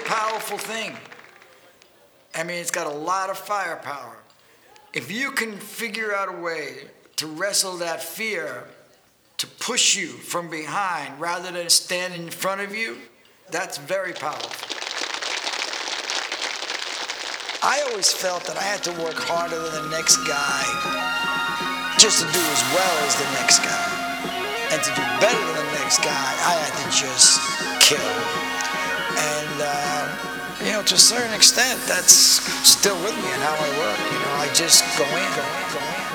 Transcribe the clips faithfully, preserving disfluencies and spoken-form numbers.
powerful thing. I mean, it's got a lot of firepower. If you can figure out a way to wrestle that fear, to push you from behind rather than stand in front of you, that's very powerful. I always felt that I had to work harder than the next guy just to do as well as the next guy. And to do better than the next guy, I had to just kill. And, uh, you know, to a certain extent, that's still with me in how I work. You know, I just go in, go in, go in.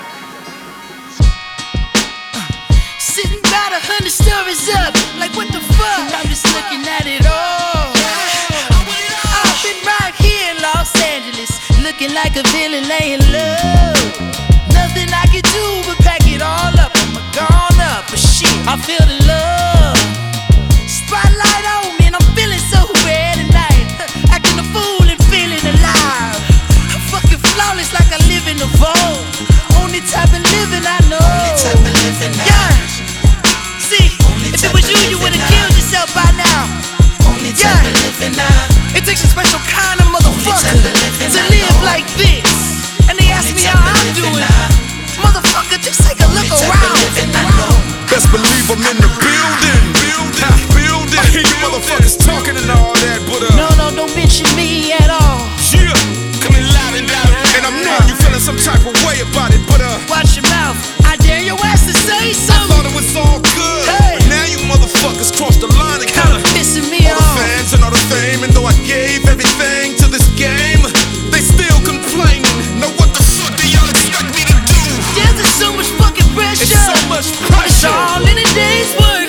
Sitting about a hundred stories up, like what the fuck? I'm just looking at it all. I've been right here in Los Angeles, looking like a villain laying low. Nothing I can do but pack it all up. I'm gone up, but shit, I feel the love. Spotlight on me and I'm feeling so bad tonight. Acting a fool and feeling alive. I'm fucking flawless like I live in a vault. Only type of living I know. Only type of living I know. Yeah. See, if it was you, you would've killed yourself by now. Only type of living I know. It takes a special kind of motherfucker to live like this. And they ask me how I'm doing. Motherfucker, just take a look around. Best believe I'm in the building. Building, building. I hear you motherfuckers talking and all that, but uh. No, no, don't mention me at all. Yeah, coming loud and loud. And I'm knowing you feeling some type of way about it, but uh. Watch your mouth. I dare your ass to say I something. thought it was all good, Hey. but now you motherfuckers crossed the line and Kinda kinda pissing me all the off. fans and all the fame, and though I gave everything to this game, they still complaining. Now what the fuck do y'all expect me to do? Yeah, there's so much fucking pressure. It's so much It's pressure. all in a day's work.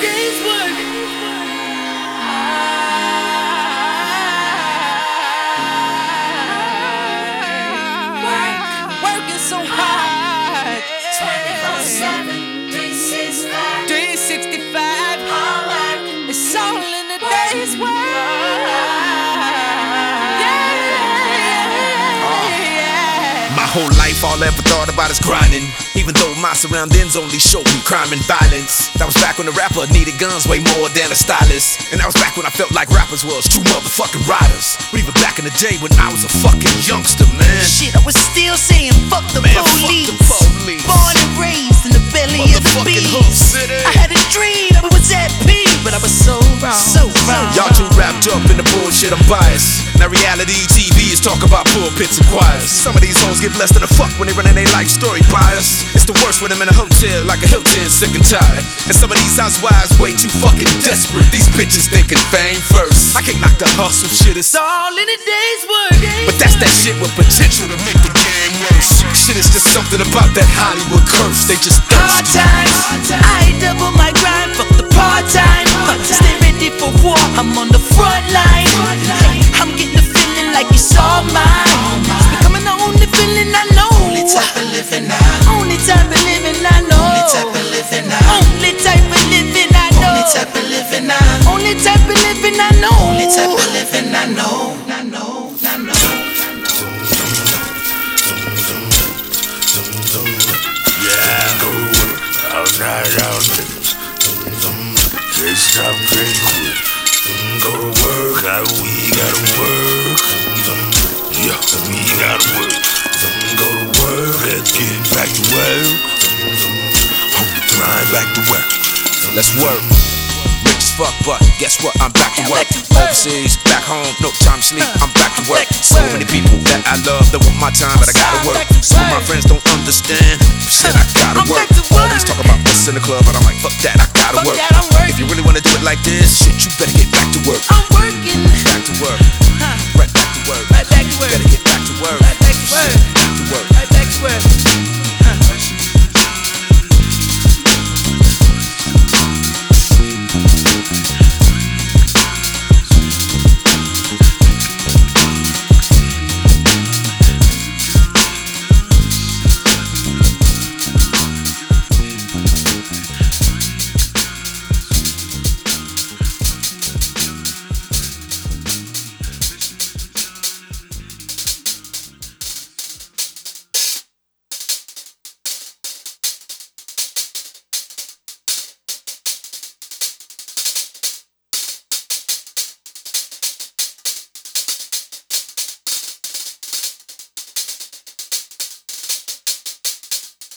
Working so hard. twenty-four seven, three sixty-five. three sixty-five. It's all in a day's work. My whole life, all I ever thought about is grinding. Even though my surroundings only showed me crime and violence. That was back when the rapper needed guns way more than a stylist. And that was back when I felt like rappers was true motherfucking riders. But even back in the day when I was a fucking youngster, man. Shit, I was still saying fuck the Man, fuck police. the police. Born and raised in the belly of the Motherfucking beast. Hood City. I had a dream, I was at peace, but I was so wrong, so wrong. Y'all too wrapped up in the bullshit, I'm biased. Now reality T V is talk about pulpits and choirs. Some of these hoes give less than a fuck when they running their life story by us. It's the worst when I'm in a hotel like a Hilton, sick and tired. And some of these housewives way too fucking desperate. These bitches thinking fame first. I can't knock the hustle shit, it's It's all in a day's work. but that's that shit with potential to make the game worse. Shit is just something about that Hollywood curse. They just Hard thirsty. times, I double my grind, fuck the part time. Stay ready for war, I'm on the front line. I'm getting the feeling like it's all mine. It's becoming the only feeling I know. Only type of living I know. Only type of living I know. Only type of living I know. Only type of living I know. Only type of living I know. Only type of living I know. Only type of living I know. I know. I know. Yeah, go to work. All night, all day. Can't stop, can't quit. Go to work, I, we gotta work. Yeah, we gotta work. Go to work, let's get back to work. Grind back to work. Let's work. Rich as fuck, but guess what? I'm back to work. Back to work. Overseas, back home, no time to sleep. I'm back to work. So many people that I love that want my time, but I gotta work. Some of my friends don't understand. Shit, I gotta I'm work. back to work. Always talk about this in the club, but I'm like, fuck that, I gotta Fuck work. that, I'm work. If you really wanna do it like this, shit, you better get